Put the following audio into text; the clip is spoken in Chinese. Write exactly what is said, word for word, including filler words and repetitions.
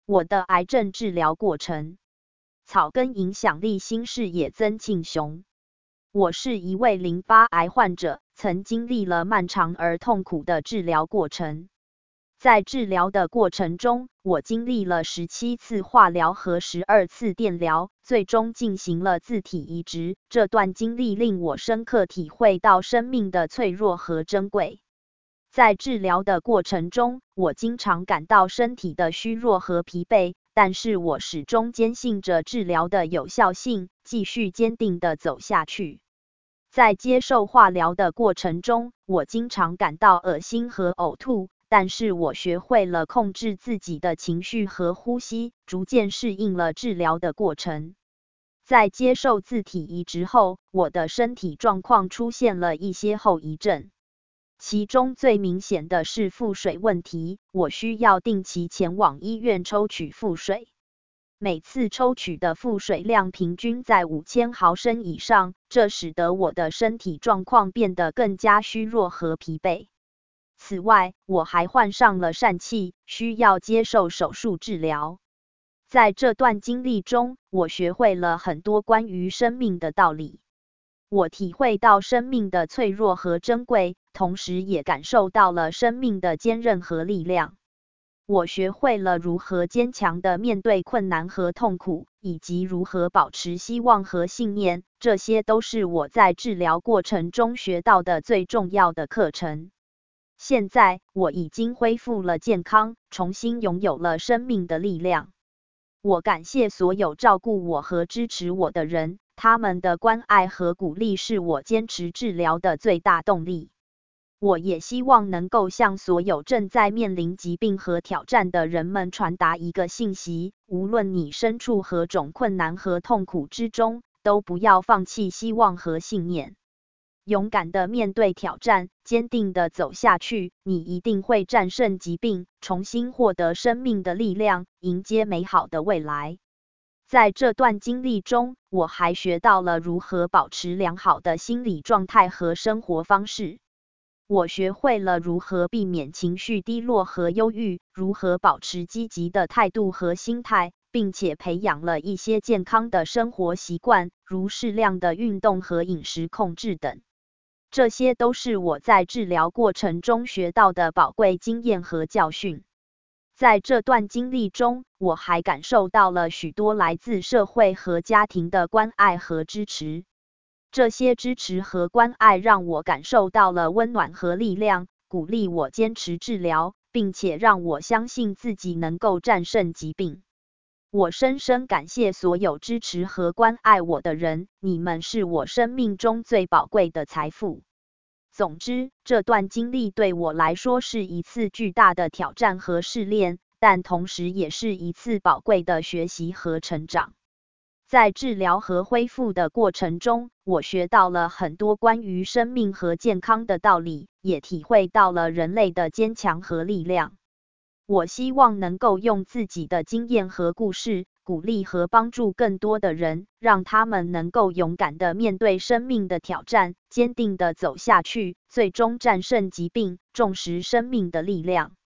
我的癌症治疗过程。草根影响力新视野曾庆雄。我是一位淋巴癌患者，曾经历了漫长而痛苦的治疗过程。在治疗的过程中，我经历了十七次化疗和十二次电疗，最终进行了自体移植。这段经历令我深刻体会到生命的脆弱和珍贵。在治疗的过程中，我经常感到身体的虚弱和疲惫，但是我始终坚信着治疗的有效性，继续坚定地走下去。在接受化疗的过程中，我经常感到恶心和呕吐，但是我学会了控制自己的情绪和呼吸，逐渐适应了治疗的过程。在接受自体移植后，我的身体状况出现了一些后遗症。其中最明显的是腹水问题，我需要定期前往医院抽取腹水。每次抽取的腹水量平均在五千毫升以上，这使得我的身体状况变得更加虚弱和疲惫。此外，我还患上了疝气，需要接受手术治疗。在这段经历中，我学会了很多关于生命的道理。我体会到生命的脆弱和珍贵，同时也感受到了生命的坚韧和力量。我学会了如何坚强地面对困难和痛苦，以及如何保持希望和信念，这些都是我在治疗过程中学到的最重要的课程。现在，我已经恢复了健康，重新拥有了生命的力量。我感谢所有照顾我和支持我的人，他们的关爱和鼓励是我坚持治疗的最大动力。我也希望能够向所有正在面临疾病和挑战的人们传达一个信息：无论你身处何种困难和痛苦之中，都不要放弃希望和信念。勇敢地面对挑战，坚定地走下去，你一定会战胜疾病，重新获得生命的力量，迎接美好的未来。在这段经历中，我还学到了如何保持良好的心理状态和生活方式。我学会了如何避免情绪低落和忧郁，如何保持积极的态度和心态，并且培养了一些健康的生活习惯，如适量的运动和饮食控制等。这些都是我在治疗过程中学到的宝贵经验和教训。在这段经历中，我还感受到了许多来自社会和家庭的关爱和支持。这些支持和关爱让我感受到了温暖和力量，鼓励我坚持治疗，并且让我相信自己能够战胜疾病。我深深感谢所有支持和关爱我的人，你们是我生命中最宝贵的财富。总之，这段经历对我来说是一次巨大的挑战和试炼，但同时也是一次宝贵的学习和成长。在治疗和恢复的过程中，我学到了很多关于生命和健康的道理，也体会到了人类的坚强和力量。我希望能够用自己的经验和故事，鼓励和帮助更多的人，让他们能够勇敢地面对生命的挑战，坚定地走下去，最终战胜疾病，重视生命的力量。